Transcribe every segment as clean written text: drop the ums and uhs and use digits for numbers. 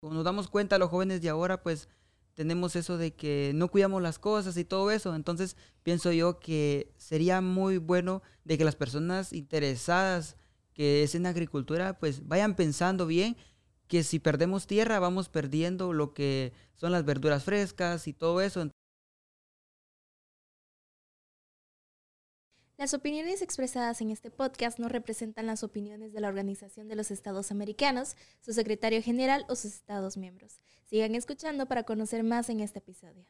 Como nos damos cuenta, los jóvenes de ahora, pues tenemos eso de que no cuidamos las cosas y todo eso. Entonces, pienso yo que sería muy bueno de que las personas interesadas que es en agricultura, pues vayan pensando bien que si perdemos tierra, vamos perdiendo lo que son las verduras frescas y todo eso. Las opiniones expresadas en este podcast no representan las opiniones de la Organización de los Estados Americanos, su secretario general o sus Estados miembros. Sigan escuchando para conocer más en este episodio.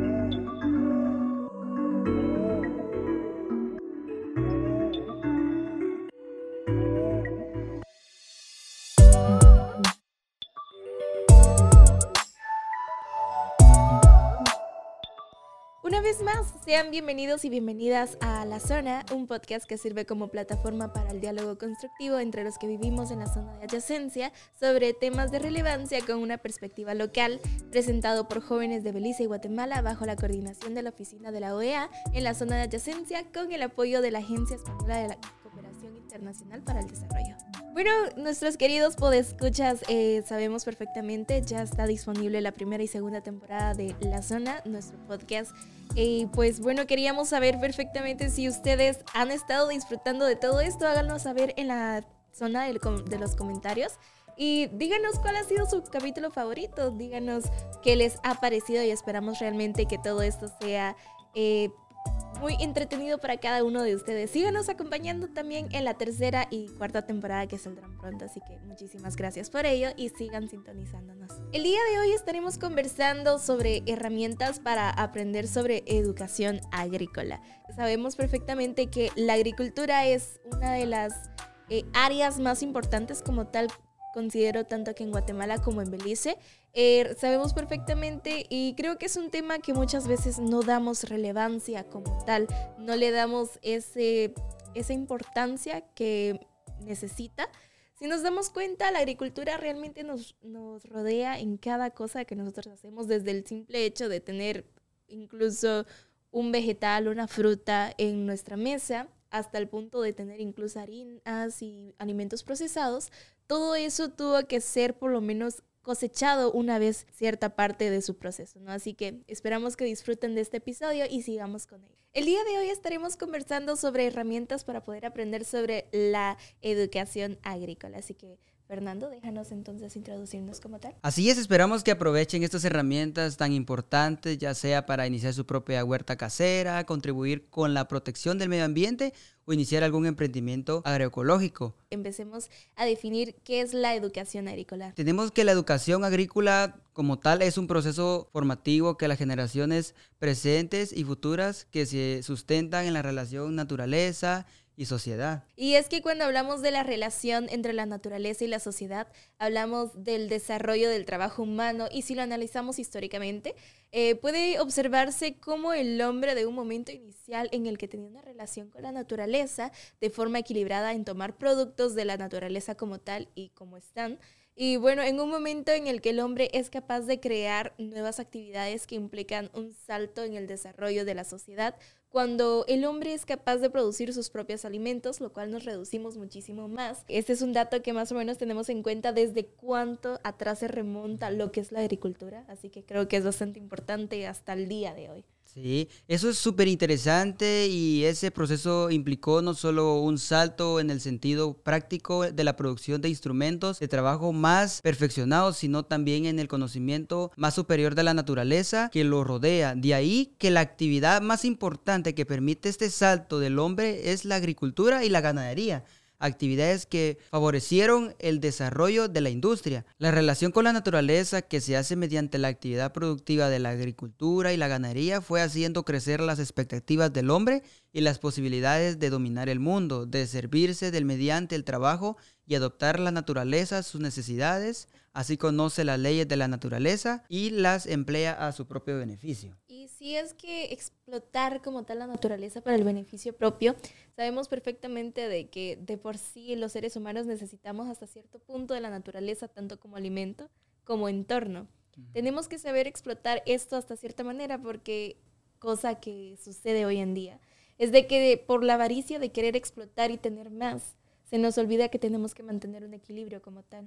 Una vez más, sean bienvenidos y bienvenidas a La Zona, un podcast que sirve como plataforma para el diálogo constructivo entre los que vivimos en la zona de adyacencia sobre temas de relevancia con una perspectiva local, presentado por jóvenes de Belice y Guatemala bajo la coordinación de la oficina de la OEA en la zona de adyacencia con el apoyo de la Agencia Española de la Cooperación Internacional para el Desarrollo. Bueno, nuestros queridos podescuchas, sabemos perfectamente, ya está disponible la primera y segunda temporada de La Zona, nuestro podcast. Pues bueno, queríamos saber perfectamente si ustedes han estado disfrutando de todo esto. Háganos saber en la zona de los comentarios. Y díganos cuál ha sido su capítulo favorito. Díganos qué les ha parecido y esperamos realmente que todo esto sea muy entretenido para cada uno de ustedes. Síganos acompañando también en la tercera y cuarta temporada que saldrán pronto, así que muchísimas gracias por ello y sigan sintonizándonos. El día de hoy estaremos conversando sobre herramientas para aprender sobre educación agrícola. Sabemos perfectamente que la agricultura es una de las áreas más importantes como tal, considero tanto aquí en Guatemala como en Belice. Sabemos perfectamente y creo que es un tema que muchas veces no damos relevancia como tal, no le damos esa importancia que necesita. Si nos damos cuenta, la agricultura realmente nos rodea en cada cosa que nosotros hacemos, desde el simple hecho de tener incluso un vegetal, una fruta en nuestra mesa, hasta el punto de tener incluso harinas y alimentos procesados. Todo eso tuvo que ser por lo menos cosechado una vez cierta parte de su proceso, ¿no? Así que esperamos que disfruten de este episodio y sigamos con él. El día de hoy estaremos conversando sobre herramientas para poder aprender sobre la educación agrícola. Así que, Fernando, déjanos entonces introducirnos como tal. Así es, esperamos que aprovechen estas herramientas tan importantes, ya sea para iniciar su propia huerta casera, contribuir con la protección del medio ambiente o iniciar algún emprendimiento agroecológico. Empecemos a definir qué es la educación agrícola. Tenemos que la educación agrícola como tal es un proceso formativo que las generaciones presentes y futuras que se sustentan en la relación naturaleza y sociedad. Y es que cuando hablamos de la relación entre la naturaleza y la sociedad, hablamos del desarrollo del trabajo humano y si lo analizamos históricamente, puede observarse cómo el hombre de un momento inicial en el que tenía una relación con la naturaleza de forma equilibrada en tomar productos de la naturaleza como tal y como están. Y bueno, en un momento en el que el hombre es capaz de crear nuevas actividades que implican un salto en el desarrollo de la sociedad, cuando el hombre es capaz de producir sus propios alimentos, lo cual nos reducimos muchísimo más. Este es un dato que más o menos tenemos en cuenta desde cuánto atrás se remonta lo que es la agricultura, así que creo que es bastante importante hasta el día de hoy. Sí, eso es súper interesante y ese proceso implicó no solo un salto en el sentido práctico de la producción de instrumentos de trabajo más perfeccionados, sino también en el conocimiento más superior de la naturaleza que lo rodea. De ahí que la actividad más importante que permite este salto del hombre es la agricultura y la ganadería. Actividades que favorecieron el desarrollo de la industria. La relación con la naturaleza que se hace mediante la actividad productiva de la agricultura y la ganadería fue haciendo crecer las expectativas del hombre y las posibilidades de dominar el mundo, de servirse del mediante el trabajo y adoptar la naturaleza a sus necesidades. Así conoce las leyes de la naturaleza y las emplea a su propio beneficio. Y si es que explotar como tal la naturaleza para el beneficio propio, sabemos perfectamente de que de por sí los seres humanos necesitamos hasta cierto punto de la naturaleza, tanto como alimento como entorno. Tenemos que saber explotar esto hasta cierta manera porque cosa que sucede hoy en día es de que por la avaricia de querer explotar y tener más, se nos olvida que tenemos que mantener un equilibrio como tal.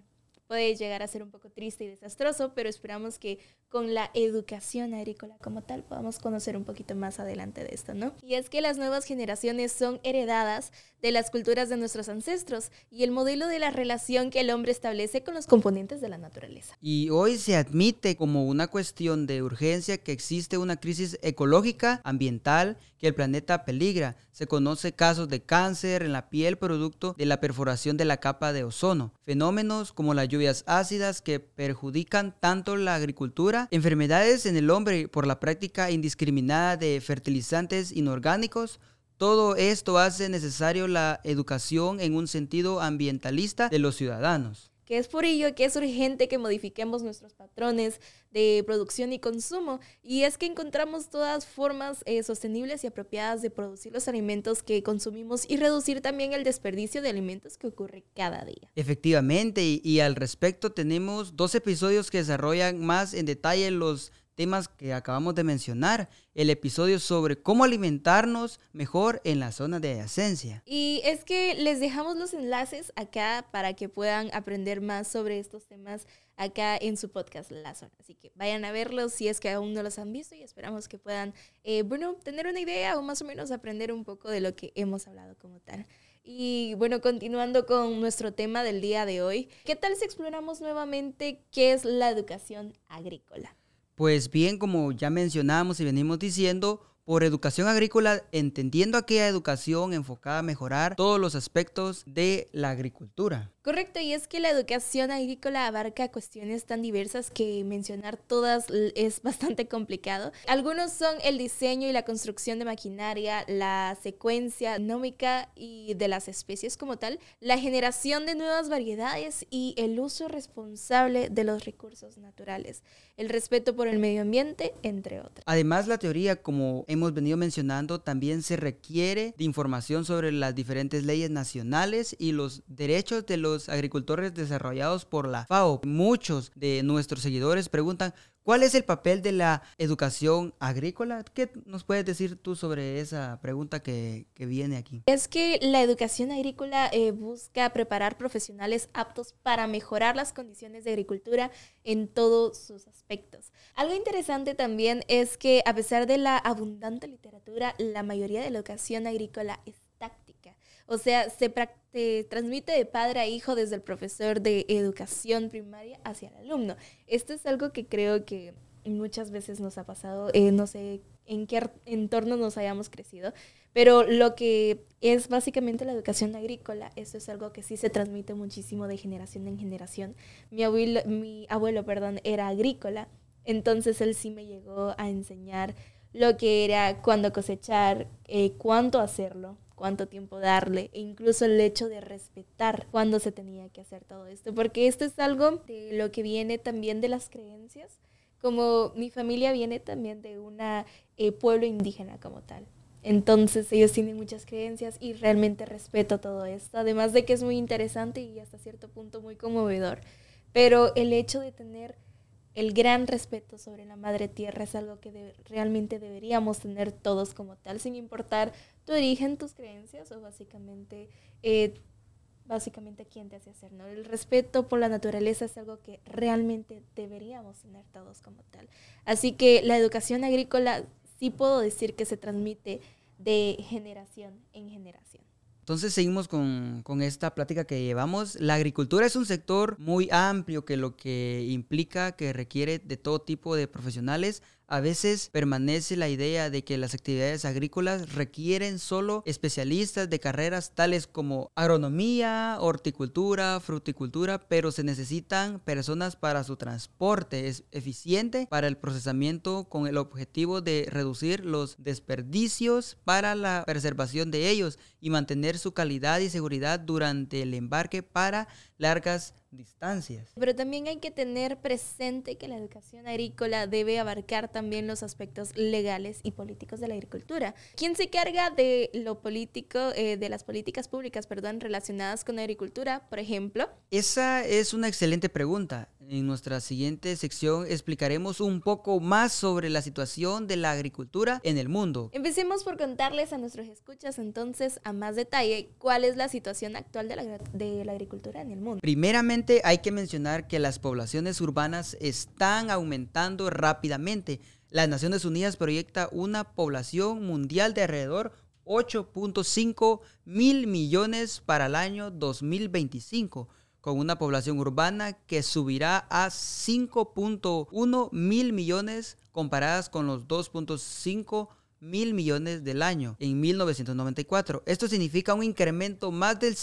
puede llegar a ser un poco triste y desastroso, pero esperamos que con la educación agrícola como tal podamos conocer un poquito más adelante de esto, ¿no? Y es que las nuevas generaciones son heredadas de las culturas de nuestros ancestros y el modelo de la relación que el hombre establece con los componentes de la naturaleza. Y hoy se admite como una cuestión de urgencia que existe una crisis ecológica, ambiental, que el planeta peligra. Se conoce casos de cáncer en la piel producto de la perforación de la capa de ozono. Fenómenos como las lluvias ácidas que perjudican tanto la agricultura, enfermedades en el hombre por la práctica indiscriminada de fertilizantes inorgánicos. Todo esto hace necesario la educación en un sentido ambientalista de los ciudadanos. Que es por ello que es urgente que modifiquemos nuestros patrones de producción y consumo, y es que encontramos todas formas sostenibles y apropiadas de producir los alimentos que consumimos y reducir también el desperdicio de alimentos que ocurre cada día. Efectivamente, y al respecto tenemos 2 episodios que desarrollan más en detalle los temas que acabamos de mencionar. El episodio sobre cómo alimentarnos mejor en la zona de adyacencia. Y es que les dejamos los enlaces acá para que puedan aprender más sobre estos temas acá en su podcast La Zona. Así que vayan a verlos si es que aún no los han visto y esperamos que puedan, tener una idea o más o menos aprender un poco de lo que hemos hablado como tal. Y bueno, continuando con nuestro tema del día de hoy, ¿qué tal si exploramos nuevamente qué es la educación agrícola? Pues bien, como ya mencionamos y venimos diciendo, por educación agrícola, entendiendo aquella educación enfocada a mejorar todos los aspectos de la agricultura. Correcto, y es que la educación agrícola abarca cuestiones tan diversas que mencionar todas es bastante complicado. Algunos son el diseño y la construcción de maquinaria, la secuencia genómica y de las especies como tal, la generación de nuevas variedades y el uso responsable de los recursos naturales, el respeto por el medio ambiente, entre otros. Además, la teoría, como hemos venido mencionando, también se requiere de información sobre las diferentes leyes nacionales y los derechos de los agricultores desarrollados por la FAO. Muchos de nuestros seguidores preguntan, ¿cuál es el papel de la educación agrícola? ¿Qué nos puedes decir tú sobre esa pregunta que viene aquí? Es que la educación agrícola busca preparar profesionales aptos para mejorar las condiciones de agricultura en todos sus aspectos. Algo interesante también es que a pesar de la abundante literatura, la mayoría de la educación agrícola es táctica. O sea, se transmite de padre a hijo desde el profesor de educación primaria hacia el alumno. Esto es algo que creo que muchas veces nos ha pasado, no sé en qué entorno nos hayamos crecido, pero lo que es básicamente la educación agrícola, eso es algo que sí se transmite muchísimo de generación en generación. Mi abuelo, era agrícola, entonces él sí me llegó a enseñar lo que era cuándo cosechar, cuánto hacerlo, cuánto tiempo darle, e incluso el hecho de respetar cuándo se tenía que hacer todo esto, porque esto es algo de lo que viene también de las creencias, como mi familia viene también de un pueblo indígena como tal. Entonces ellos tienen muchas creencias y realmente respeto todo esto, además de que es muy interesante y hasta cierto punto muy conmovedor, pero el hecho de tener el gran respeto sobre la madre tierra es algo que realmente deberíamos tener todos como tal, sin importar tu origen, tus creencias o básicamente quién te hace hacer, ¿no? El respeto por la naturaleza es algo que realmente deberíamos tener todos como tal. Así que la educación agrícola sí puedo decir que se transmite de generación en generación. Entonces seguimos con esta plática que llevamos. La agricultura es un sector muy amplio que lo que implica que requiere de todo tipo de profesionales. A veces permanece la idea de que las actividades agrícolas requieren solo especialistas de carreras tales como agronomía, horticultura, fruticultura, pero se necesitan personas para su transporte eficiente, para el procesamiento con el objetivo de reducir los desperdicios para la preservación de ellos y mantener su calidad y seguridad durante el embarque para largas distancias. Pero también hay que tener presente que la educación agrícola debe abarcar también los aspectos legales y políticos de la agricultura. ¿Quién se carga de lo político, de las políticas públicas, relacionadas con la agricultura, por ejemplo? Esa es una excelente pregunta. En nuestra siguiente sección explicaremos un poco más sobre la situación de la agricultura en el mundo. Empecemos por contarles a nuestros escuchas entonces a más detalle cuál es la situación actual de la agricultura en el mundo. Primeramente hay que mencionar que las poblaciones urbanas están aumentando rápidamente. Las Naciones Unidas proyecta una población mundial de alrededor 8.5 mil millones para el año 2025, con una población urbana que subirá a 5.1 mil millones comparadas con los 2.5 mil millones del año en 1994. Esto significa un incremento más del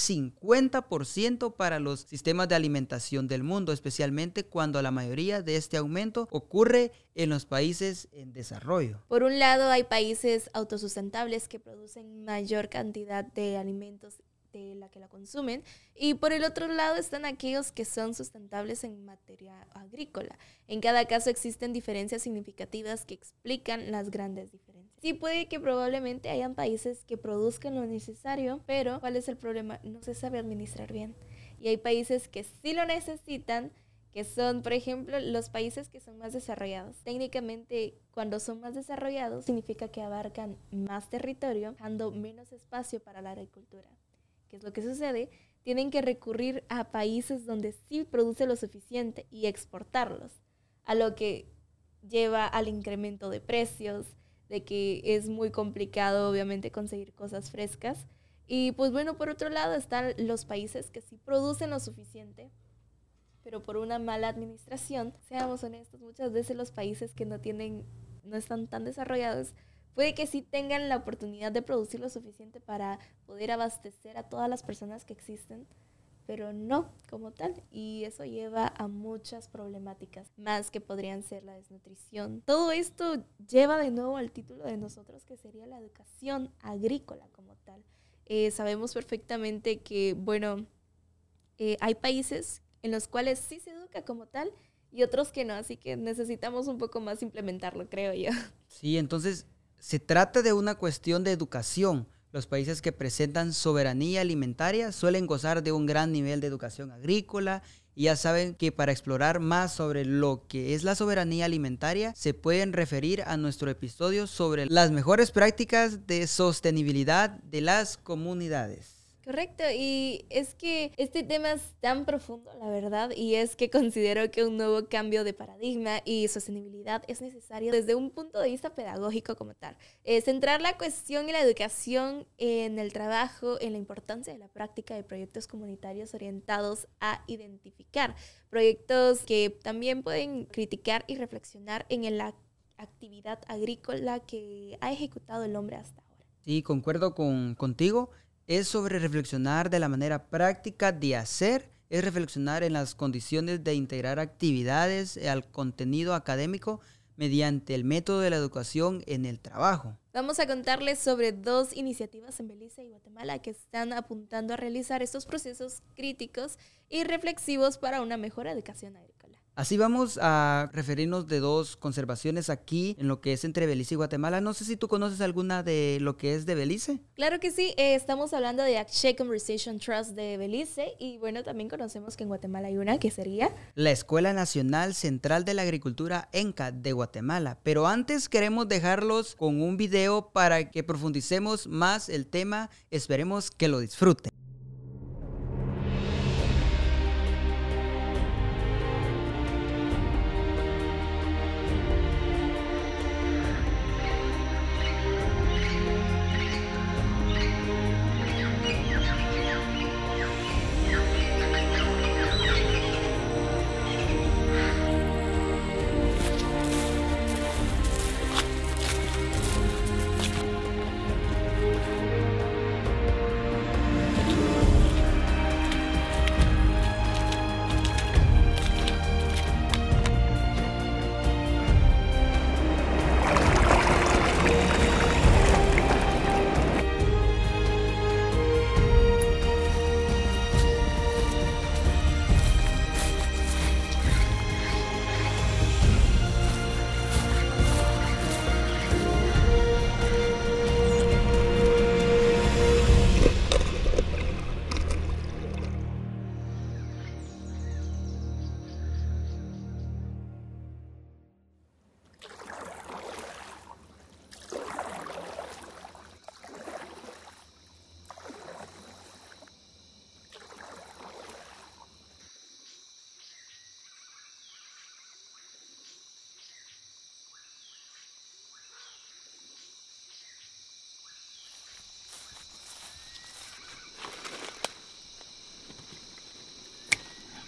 50% para los sistemas de alimentación del mundo, especialmente cuando la mayoría de este aumento ocurre en los países en desarrollo. Por un lado, hay países autosustentables que producen mayor cantidad de alimentos de la que la consumen, y por el otro lado están aquellos que son sustentables en materia agrícola. En cada caso existen diferencias significativas que explican las grandes diferencias. Sí, puede que probablemente hayan países que produzcan lo necesario, pero ¿cuál es el problema? No se sabe administrar bien. Y hay países que sí lo necesitan, que son, por ejemplo, los países que son más desarrollados. Técnicamente, cuando son más desarrollados, significa que abarcan más territorio, dejando menos espacio para la agricultura. ¿Qué es lo que sucede? Tienen que recurrir a países donde sí produce lo suficiente y exportarlos, a lo que lleva al incremento de precios, de que es muy complicado obviamente conseguir cosas frescas. Y pues bueno, por otro lado están los países que sí producen lo suficiente, pero por una mala administración, seamos honestos, muchas veces los países que no están tan desarrollados, puede que sí tengan la oportunidad de producir lo suficiente para poder abastecer a todas las personas que existen, pero no como tal. Y eso lleva a muchas problemáticas, más que podrían ser la desnutrición. Todo esto lleva de nuevo al título de nosotros, que sería la educación agrícola como tal. Sabemos perfectamente que, hay países en los cuales sí se educa como tal y otros que no, así que necesitamos un poco más implementarlo, creo yo. Sí, entonces se trata de una cuestión de educación. Los países que presentan soberanía alimentaria suelen gozar de un gran nivel de educación agrícola, y ya saben que para explorar más sobre lo que es la soberanía alimentaria se pueden referir a nuestro episodio sobre las mejores prácticas de sostenibilidad de las comunidades. Correcto, y es que este tema es tan profundo, la verdad, y es que considero que un nuevo cambio de paradigma y sostenibilidad es necesario desde un punto de vista pedagógico como tal. Centrar la cuestión y la educación en el trabajo, en la importancia de la práctica de proyectos comunitarios orientados a identificar proyectos que también pueden criticar y reflexionar en la actividad agrícola que ha ejecutado el hombre hasta ahora. Sí, concuerdo contigo. Es sobre reflexionar de la manera práctica de hacer, es reflexionar en las condiciones de integrar actividades al contenido académico mediante el método de la educación en el trabajo. Vamos a contarles sobre 2 iniciativas en Belice y Guatemala que están apuntando a realizar estos procesos críticos y reflexivos para una mejor educación agrícola. Así vamos a referirnos de 2 conservaciones aquí en lo que es entre Belice y Guatemala. No sé si tú conoces alguna de lo que es de Belice. Claro que sí, estamos hablando de Akshay Conversation Trust de Belice, y bueno, también conocemos que en Guatemala hay una que sería la Escuela Nacional Central de la Agricultura ENCA de Guatemala. Pero antes queremos dejarlos con un video para que profundicemos más el tema. Esperemos que lo disfruten.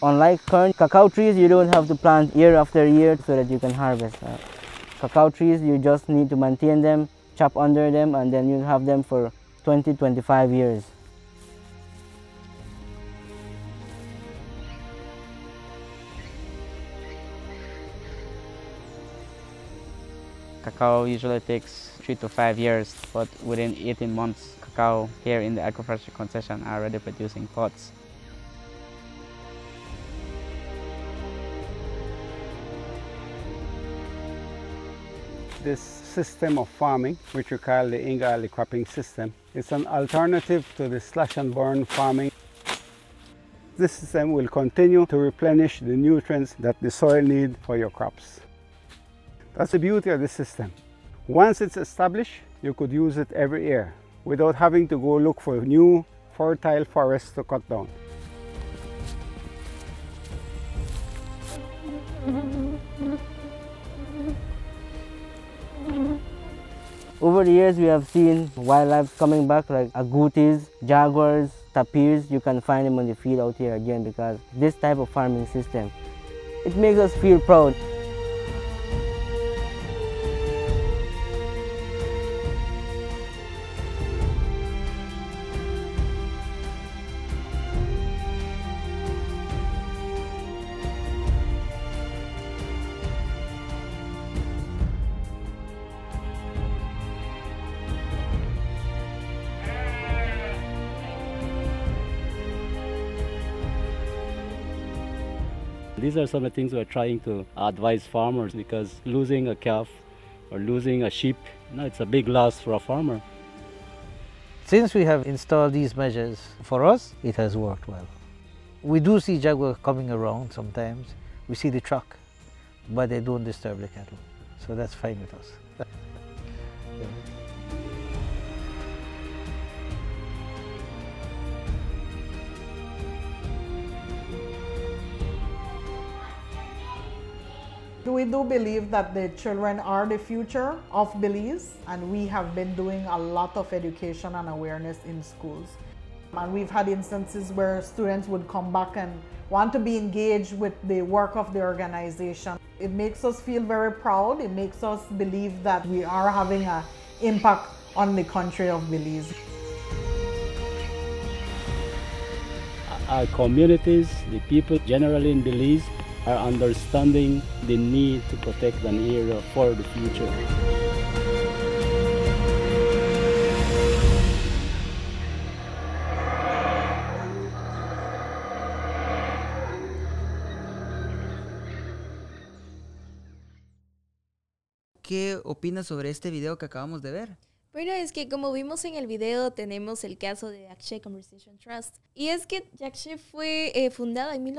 Unlike corn, cacao trees, you don't have to plant year after year so that you can harvest. Cacao trees, you just need to maintain them, chop under them, and then you have them for 20-25 years. Cacao usually takes 3 to 5 years, but within 18 months, cacao here in the agriculture concession are already producing pods. This system of farming, which we call the Inga Ali cropping system, is an alternative to the slash and burn farming. This system will continue to replenish the nutrients that the soil needs for your crops. That's the beauty of the system. Once it's established, you could use it every year without having to go look for new fertile forests to cut down. Over the years, we have seen wildlife coming back like agoutis, jaguars, tapirs. You can find them on the field out here again because this type of farming system, it makes us feel proud. These are some of the things we're trying to advise farmers, because losing a calf or losing a sheep, it's a big loss for a farmer. Since we have installed these measures, for us, it has worked well. We do see jaguar coming around sometimes. We see the truck, but they don't disturb the cattle. So that's fine with us. Yeah. We do believe that the children are the future of Belize, and we have been doing a lot of education and awareness in schools. And we've had instances where students would come back and want to be engaged with the work of the organization. It makes us feel very proud. It makes us believe that we are having an impact on the country of Belize. Our communities, the people generally in Belize, are understanding the need to protect an area for the future. ¿Qué opinas sobre este video que acabamos de ver? Bueno, es que como vimos en el video, tenemos el caso de Yakshe Conversation Trust. Y es que Yakshe fue fundada en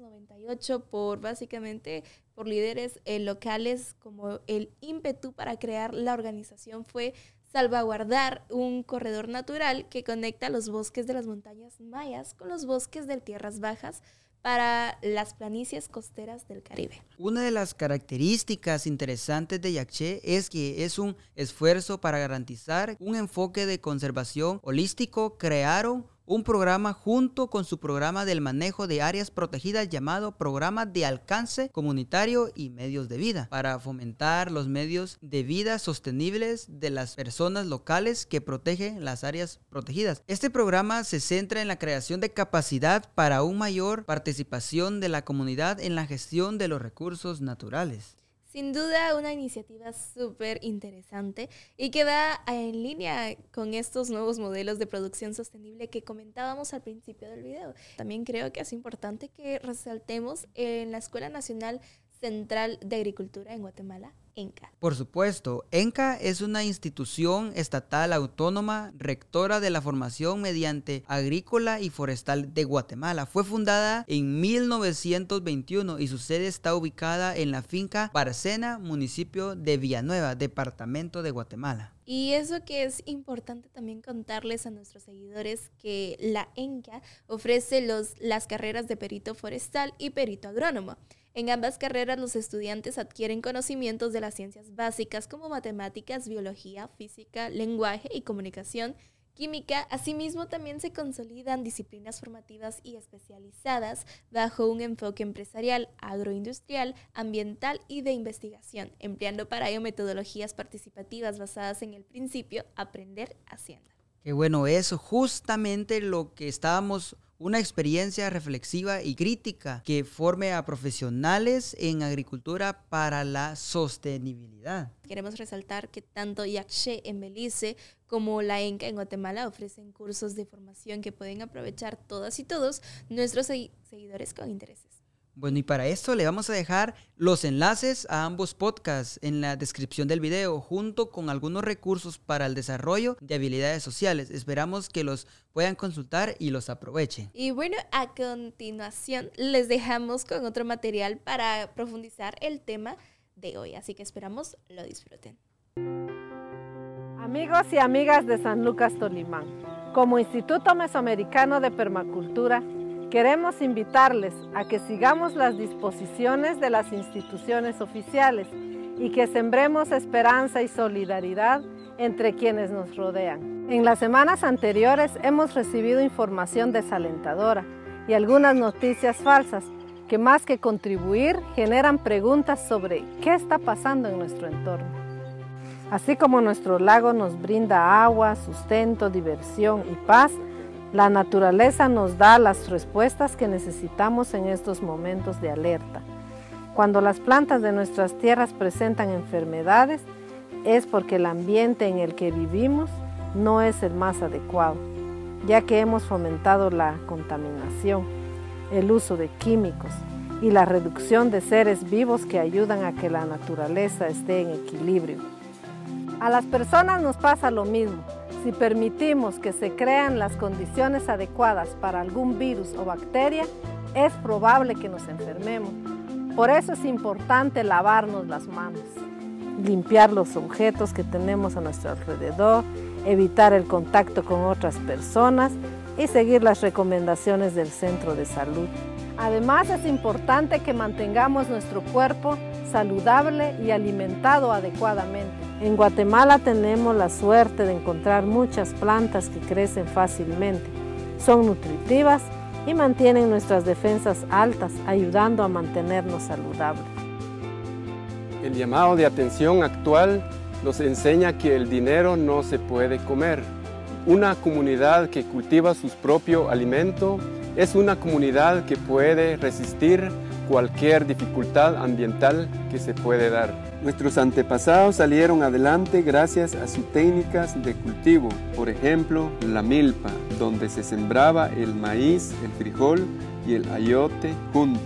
1998 básicamente por líderes locales. Como el ímpetu para crear la organización fue salvaguardar un corredor natural que conecta los bosques de las montañas mayas con los bosques de tierras bajas para las planicies costeras del Caribe. Una de las características interesantes de Yakshe es que es un esfuerzo para garantizar un enfoque de conservación holístico. Crearon un programa junto con su programa del manejo de áreas protegidas llamado Programa de Alcance Comunitario y Medios de Vida, para fomentar los medios de vida sostenibles de las personas locales que protegen las áreas protegidas. Este programa se centra en la creación de capacidad para una mayor participación de la comunidad en la gestión de los recursos naturales. Sin duda, una iniciativa súper interesante y que va en línea con estos nuevos modelos de producción sostenible que comentábamos al principio del video. También creo que es importante que resaltemos en la Escuela Nacional Central de Agricultura en Guatemala, ENCA. Por supuesto, ENCA es una institución estatal autónoma rectora de la formación mediante agrícola y forestal de Guatemala. Fue fundada en 1921 y su sede está ubicada en la finca Barcena, municipio de Villanueva, departamento de Guatemala. Y eso que es importante también contarles a nuestros seguidores, que la ENCA ofrece las carreras de perito forestal y perito agrónomo. En ambas carreras los estudiantes adquieren conocimientos de las ciencias básicas como matemáticas, biología, física, lenguaje y comunicación, química. Asimismo, también se consolidan disciplinas formativas y especializadas bajo un enfoque empresarial, agroindustrial, ambiental y de investigación, empleando para ello metodologías participativas basadas en el principio aprender haciendo. Qué bueno, eso justamente lo que estábamos, una experiencia reflexiva y crítica que forme a profesionales en agricultura para la sostenibilidad. Queremos resaltar que tanto Yaxche en Belice como la ENCA en Guatemala ofrecen cursos de formación que pueden aprovechar todas y todos nuestros seguidores con intereses. Bueno, y para esto le vamos a dejar los enlaces a ambos podcasts en la descripción del video, junto con algunos recursos para el desarrollo de habilidades sociales. Esperamos que los puedan consultar y los aprovechen. Y bueno, a continuación les dejamos con otro material para profundizar el tema de hoy, así que esperamos lo disfruten. Amigos y amigas de San Lucas Tolimán, como Instituto Mesoamericano de Permacultura, queremos invitarles a que sigamos las disposiciones de las instituciones oficiales y que sembremos esperanza y solidaridad entre quienes nos rodean. En las semanas anteriores hemos recibido información desalentadora y algunas noticias falsas que más que contribuir generan preguntas sobre qué está pasando en nuestro entorno. Así como nuestro lago nos brinda agua, sustento, diversión y paz, la naturaleza nos da las respuestas que necesitamos en estos momentos de alerta. Cuando las plantas de nuestras tierras presentan enfermedades, es porque el ambiente en el que vivimos no es el más adecuado, ya que hemos fomentado la contaminación, el uso de químicos y la reducción de seres vivos que ayudan a que la naturaleza esté en equilibrio. A las personas nos pasa lo mismo. Si permitimos que se crean las condiciones adecuadas para algún virus o bacteria, es probable que nos enfermemos. Por eso es importante lavarnos las manos, limpiar los objetos que tenemos a nuestro alrededor, evitar el contacto con otras personas y seguir las recomendaciones del centro de salud. Además, es importante que mantengamos nuestro cuerpo saludable y alimentado adecuadamente. En Guatemala tenemos la suerte de encontrar muchas plantas que crecen fácilmente, son nutritivas y mantienen nuestras defensas altas, ayudando a mantenernos saludables. El llamado de atención actual nos enseña que el dinero no se puede comer. Una comunidad que cultiva su propio alimento es una comunidad que puede resistir cualquier dificultad ambiental que se puede dar. Nuestros antepasados salieron adelante gracias a sus técnicas de cultivo, por ejemplo, la milpa, donde se sembraba el maíz, el frijol y el ayote juntos,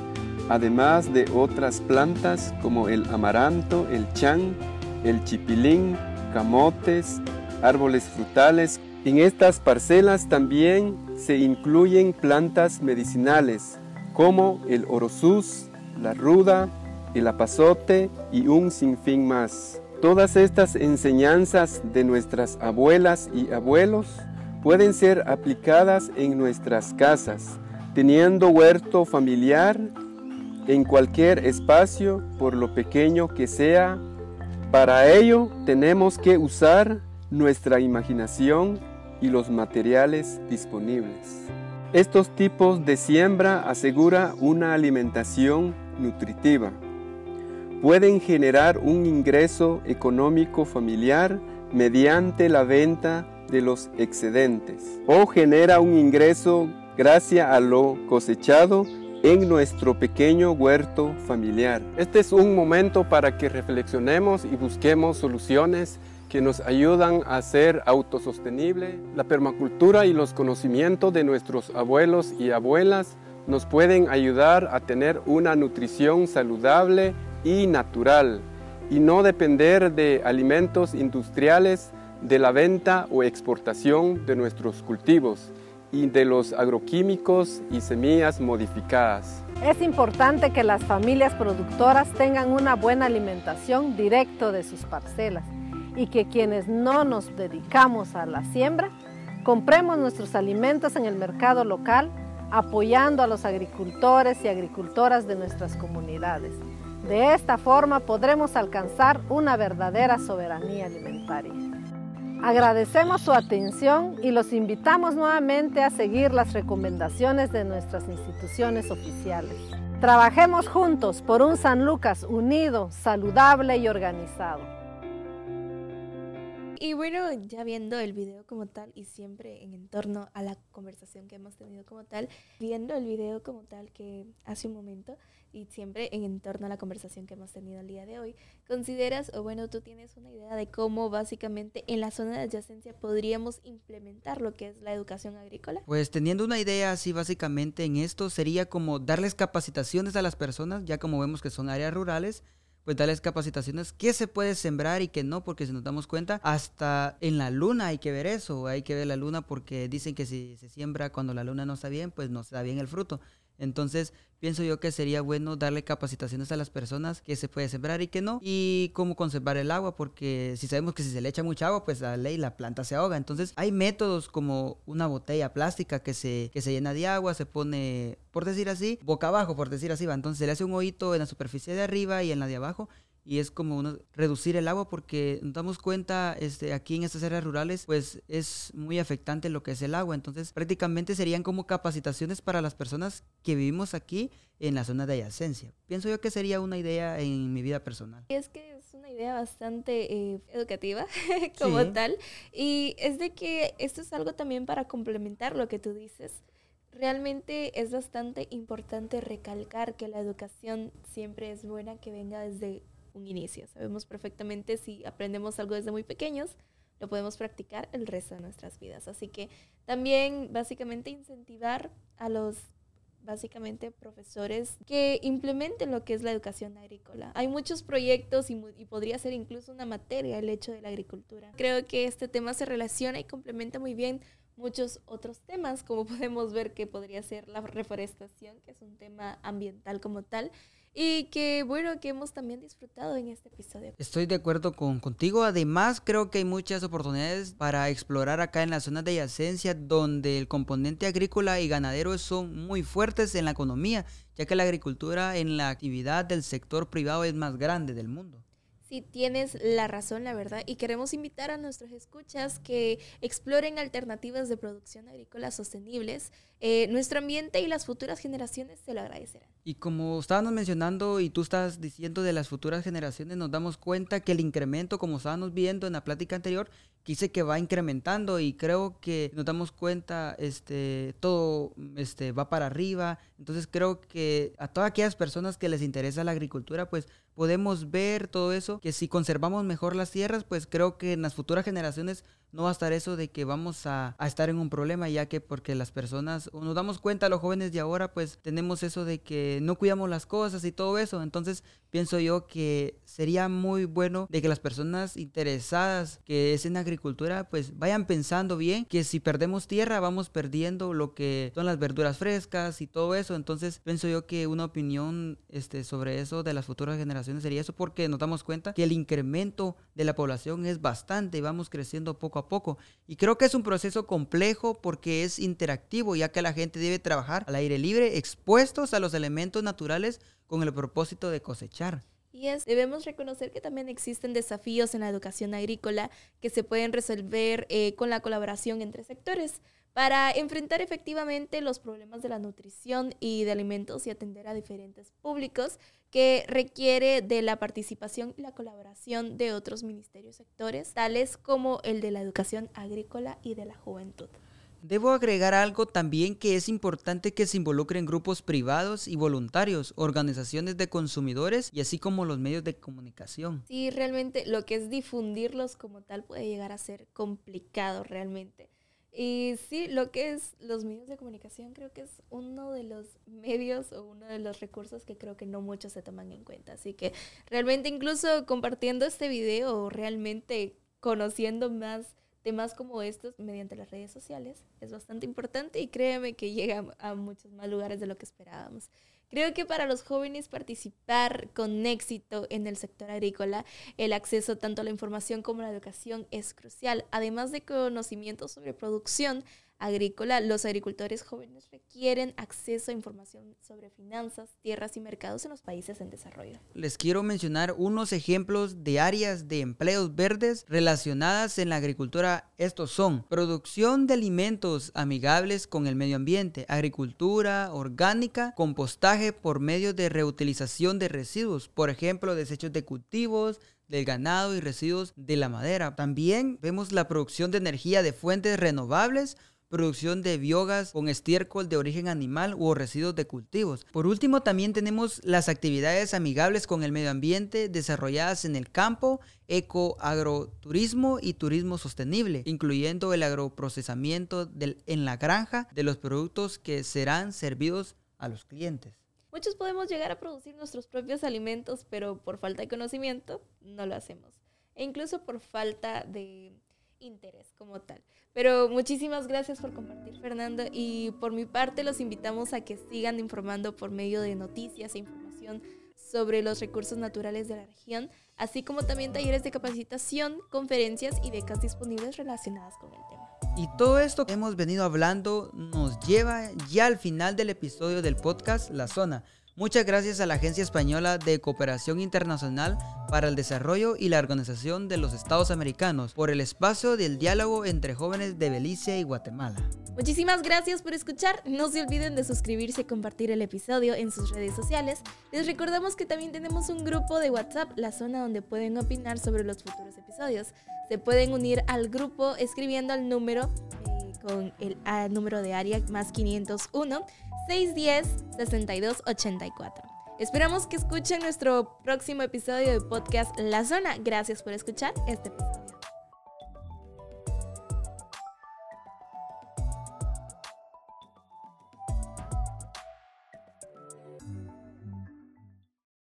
además de otras plantas como el amaranto, el chan, el chipilín, camotes, árboles frutales. En estas parcelas también se incluyen plantas medicinales como el orosús, la ruda, el apazote y un sinfín más. Todas estas enseñanzas de nuestras abuelas y abuelos pueden ser aplicadas en nuestras casas, teniendo huerto familiar en cualquier espacio, por lo pequeño que sea. Para ello tenemos que usar nuestra imaginación y los materiales disponibles. Estos tipos de siembra aseguran una alimentación nutritiva. Pueden generar un ingreso económico familiar mediante la venta de los excedentes o genera un ingreso gracias a lo cosechado en nuestro pequeño huerto familiar. Este es un momento para que reflexionemos y busquemos soluciones que nos ayudan a ser autosostenible. La permacultura y los conocimientos de nuestros abuelos y abuelas nos pueden ayudar a tener una nutrición saludable y natural y no depender de alimentos industriales, de la venta o exportación de nuestros cultivos y de los agroquímicos y semillas modificadas. Es importante que las familias productoras tengan una buena alimentación directo de sus parcelas y que quienes no nos dedicamos a la siembra, compremos nuestros alimentos en el mercado local, apoyando a los agricultores y agricultoras de nuestras comunidades. De esta forma podremos alcanzar una verdadera soberanía alimentaria. Agradecemos su atención y los invitamos nuevamente a seguir las recomendaciones de nuestras instituciones oficiales. Trabajemos juntos por un San Lucas unido, saludable y organizado. Y bueno, ya viendo el video como tal y siempre en torno a la conversación que hemos tenido como tal, viendo el video como tal que hace un momento y siempre en torno a la conversación que hemos tenido el día de hoy, ¿consideras o bueno, tú tienes una idea de cómo básicamente en la zona de adyacencia podríamos implementar lo que es la educación agrícola? Pues teniendo una idea así básicamente en esto sería como darles capacitaciones a las personas, ya como vemos que son áreas rurales, pues darles capacitaciones qué se puede sembrar y qué no, porque si nos damos cuenta, hasta en la luna hay que ver eso, hay que ver la luna porque dicen que si se siembra cuando la luna no está bien, pues no está bien el fruto. Entonces, pienso yo que sería bueno darle capacitaciones a las personas qué se puede sembrar y qué no, y cómo conservar el agua, porque si sabemos que si se le echa mucha agua, pues a la ley la planta se ahoga. Entonces, hay métodos como una botella plástica que se llena de agua, se pone, por decir así, boca abajo, por decir así, va. Entonces, se le hace un hoyito en la superficie de arriba y en la de abajo, y es como reducir el agua porque nos damos cuenta aquí en estas áreas rurales pues es muy afectante lo que es el agua. Entonces prácticamente serían como capacitaciones para las personas que vivimos aquí en la zona de adyacencia. Pienso yo que sería una idea en mi vida personal. Es que es una idea bastante educativa como sí. tal, y es de que esto es algo también para complementar lo que tú dices. Realmente es bastante importante recalcar que la educación siempre es buena que venga desde un inicio. Sabemos perfectamente si aprendemos algo desde muy pequeños, lo podemos practicar el resto de nuestras vidas. Así que también básicamente incentivar a los profesores que implementen lo que es la educación agrícola. Hay muchos proyectos y podría ser incluso una materia el hecho de la agricultura. Creo que este tema se relaciona y complementa muy bien muchos otros temas, como podemos ver que podría ser la reforestación, que es un tema ambiental como tal, y que bueno, que hemos también disfrutado en este episodio. Estoy de acuerdo contigo. Además, creo que hay muchas oportunidades para explorar acá en la zona de adyacencia, donde el componente agrícola y ganadero son muy fuertes en la economía, ya que la agricultura en la actividad del sector privado es más grande del mundo. Sí, tienes la razón, la verdad, y queremos invitar a nuestros escuchas que exploren alternativas de producción agrícola sostenibles. Nuestro ambiente y las futuras generaciones se lo agradecerán. Y como estábamos mencionando y tú estás diciendo de las futuras generaciones, nos damos cuenta que el incremento, como estábamos viendo en la plática anterior, que dice que va incrementando, y creo que nos damos cuenta, todo va para arriba. Entonces creo que a todas aquellas personas que les interesa la agricultura, pues podemos ver todo eso, que si conservamos mejor las tierras, pues creo que en las futuras generaciones no va a estar eso de que vamos a estar en un problema, ya que porque las personas, o nos damos cuenta, los jóvenes de ahora, pues tenemos eso de que no cuidamos las cosas y todo eso. Entonces pienso yo que sería muy bueno de que las personas interesadas que es en agricultura, pues vayan pensando bien que si perdemos tierra, vamos perdiendo lo que son las verduras frescas y todo eso. Entonces pienso yo que una opinión sobre eso de las futuras generaciones sería eso, porque nos damos cuenta que el incremento de la población es bastante y vamos creciendo poco a poco, y creo que es un proceso complejo porque es interactivo, ya que la gente debe trabajar al aire libre, expuestos a los elementos naturales con el propósito de cosechar. Y debemos reconocer que también existen desafíos en la educación agrícola que se pueden resolver con la colaboración entre sectores para enfrentar efectivamente los problemas de la nutrición y de alimentos y atender a diferentes públicos, que requiere de la participación y la colaboración de otros ministerios sectores, tales como el de la educación agrícola y de la juventud. Debo agregar algo también, que es importante que se involucren grupos privados y voluntarios, organizaciones de consumidores y así como los medios de comunicación. Sí, realmente lo que es difundirlos como tal puede llegar a ser complicado realmente. Y sí, lo que es los medios de comunicación creo que es uno de los medios o uno de los recursos que creo que no muchos se toman en cuenta. Así que realmente incluso compartiendo este video o realmente conociendo más temas como estos mediante las redes sociales es bastante importante, y créeme que llega a muchos más lugares de lo que esperábamos. Creo que para los jóvenes participar con éxito en el sector agrícola, el acceso tanto a la información como a la educación es crucial. Además de conocimientos sobre producción, agrícola, los agricultores jóvenes requieren acceso a información sobre finanzas, tierras y mercados en los países en desarrollo. Les quiero mencionar unos ejemplos de áreas de empleos verdes relacionadas en la agricultura. Estos son producción de alimentos amigables con el medio ambiente, agricultura orgánica, compostaje por medio de reutilización de residuos, por ejemplo, desechos de cultivos, del ganado y residuos de la madera. También vemos la producción de energía de fuentes renovables, producción de biogás con estiércol de origen animal o residuos de cultivos. Por último, también tenemos las actividades amigables con el medio ambiente desarrolladas en el campo, ecoagroturismo y turismo sostenible, incluyendo el agroprocesamiento en la granja de los productos que serán servidos a los clientes. Muchos podemos llegar a producir nuestros propios alimentos, pero por falta de conocimiento no lo hacemos. E incluso por falta de interés como tal. Pero muchísimas gracias por compartir, Fernando, y por mi parte los invitamos a que sigan informando por medio de noticias e información sobre los recursos naturales de la región, así como también talleres de capacitación, conferencias y becas disponibles relacionadas con el tema. Y todo esto que hemos venido hablando nos lleva ya al final del episodio del podcast La Zona. Muchas gracias a la Agencia Española de Cooperación Internacional para el Desarrollo y la Organización de los Estados Americanos por el espacio del diálogo entre jóvenes de Belice y Guatemala. Muchísimas gracias por escuchar. No se olviden de suscribirse y compartir el episodio en sus redes sociales. Les recordamos que también tenemos un grupo de WhatsApp, La Zona, donde pueden opinar sobre los futuros episodios. Se pueden unir al grupo escribiendo al número con el número de área más 501 610 6284. Esperamos que escuchen nuestro próximo episodio de podcast La Zona. Gracias por escuchar este episodio.